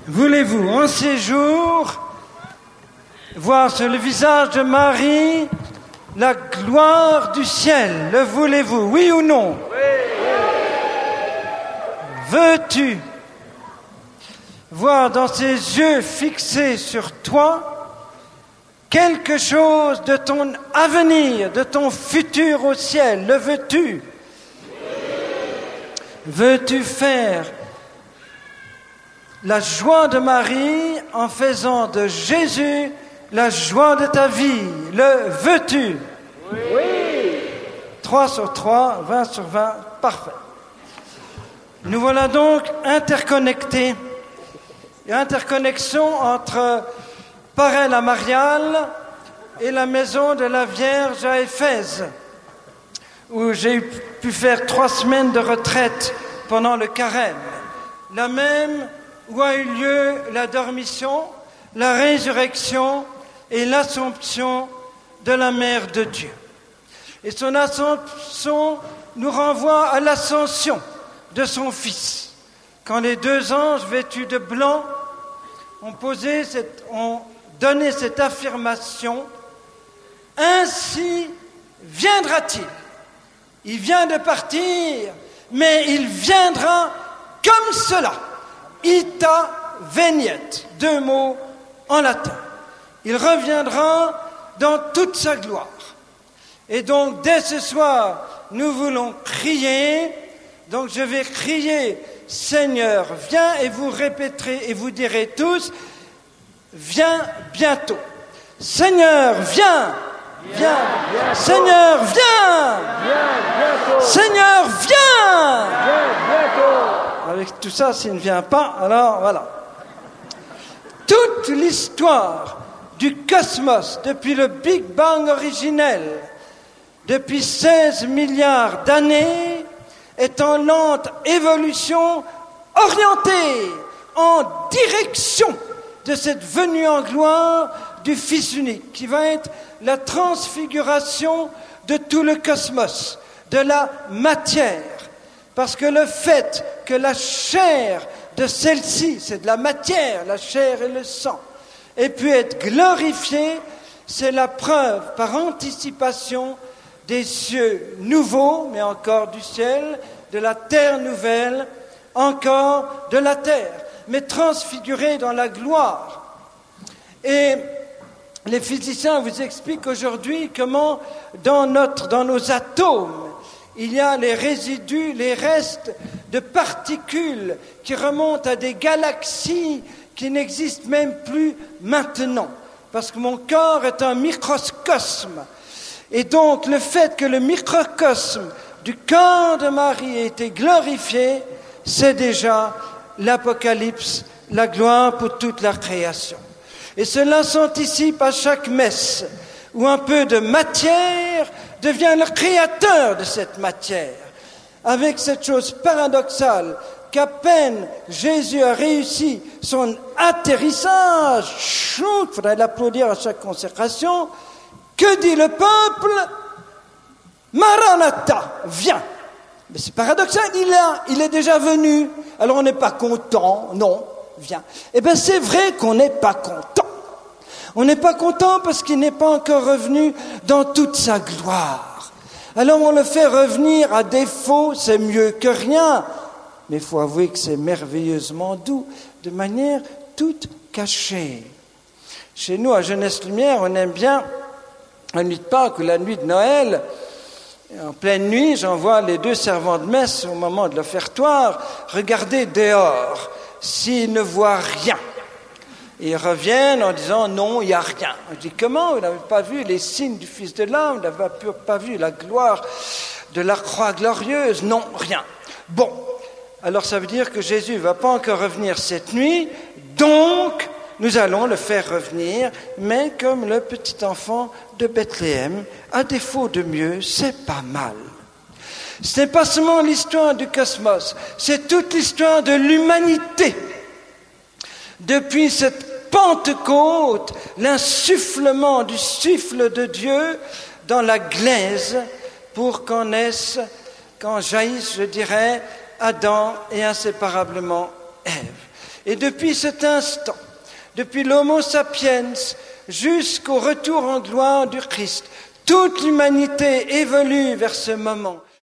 Voulez-vous, en ces jours, voir sur le visage de Marie la gloire du ciel? Le voulez-vous, oui ou non? Oui. Veux-tu voir dans ses yeux fixés sur toi quelque chose de ton avenir, de ton futur au ciel? Le veux-tu? Veux-tu faire la joie de Marie en faisant de Jésus la joie de ta vie? Le veux-tu? Oui. 3 sur 3, 20 sur 20, parfait. Nous voilà donc interconnectés. Il y a interconnexion entre Paray la Mariale et la maison de la Vierge à Éphèse, où j'ai pu faire 3 semaines de retraite pendant le carême. La même où a eu lieu la dormition, la résurrection et l'assomption de la Mère de Dieu. Et son assomption nous renvoie à l'ascension de son Fils. Quand les 2 anges vêtus de blanc ont donné cette affirmation, « Ainsi viendra-t-il ». Il vient de partir, mais il viendra comme cela. Ita veniet, 2 mots en latin. Il reviendra dans toute sa gloire. Et donc, dès ce soir, nous voulons crier. Donc, je vais crier « Seigneur, viens » et vous répéterez et vous direz tous « Viens bientôt ». Seigneur, viens. Viens. Seigneur, viens. Seigneur, viens. Avec tout ça, s'il ne vient pas, alors voilà. Toute l'histoire du cosmos, depuis le Big Bang originel, depuis 16 milliards d'années, est en lente évolution, orientée en direction de cette venue en gloire du Fils unique, qui va être la transfiguration de tout le cosmos, de la matière. Parce que le fait que la chair de celle-ci, c'est de la matière, la chair et le sang, ait pu être glorifiée, c'est la preuve par anticipation des cieux nouveaux, mais encore du ciel, de la terre nouvelle, encore de la terre, mais transfigurée dans la gloire. Et les physiciens vous expliquent aujourd'hui comment dans nos atomes, il y a les résidus, les restes de particules qui remontent à des galaxies qui n'existent même plus maintenant, parce que mon corps est un microcosme. Et donc, le fait que le microcosme du corps de Marie ait été glorifié, c'est déjà l'Apocalypse, la gloire pour toute la création. Et cela s'anticipe à chaque messe, où un peu de matière devient le créateur de cette matière, avec cette chose paradoxale qu'à peine Jésus a réussi son atterrissage, il faudrait l'applaudir à chaque consécration. Que dit le peuple? Maranatha, viens. Mais c'est paradoxal, il est déjà venu. Alors on n'est pas content, non, viens. Eh bien c'est vrai qu'on n'est pas content. On n'est pas content parce qu'il n'est pas encore revenu dans toute sa gloire. Alors on le fait revenir à défaut, c'est mieux que rien. Mais il faut avouer que c'est merveilleusement doux, de manière toute cachée. Chez nous, à Jeunesse Lumière, on aime bien la nuit de Pâques ou la nuit de Noël. En pleine nuit, j'envoie les 2 servants de messe au moment de l'offertoire regarder dehors s'ils ne voient rien. Et ils reviennent en disant non, il n'y a rien. Je dis comment? Vous n'avez pas vu les signes du Fils de l'homme? Vous n'avez pas vu la gloire de la croix glorieuse? Non, rien. Bon, alors ça veut dire que Jésus ne va pas encore revenir cette nuit, donc nous allons le faire revenir, mais comme le petit enfant de Bethléem, à défaut de mieux, c'est pas mal. Ce n'est pas seulement l'histoire du cosmos, c'est toute l'histoire de l'humanité. Depuis cette Pentecôte, l'insufflement du souffle de Dieu dans la glaise pour qu'en jaillisse, je dirais, Adam et inséparablement Ève. Et depuis cet instant, depuis l'Homo sapiens jusqu'au retour en gloire du Christ, toute l'humanité évolue vers ce moment.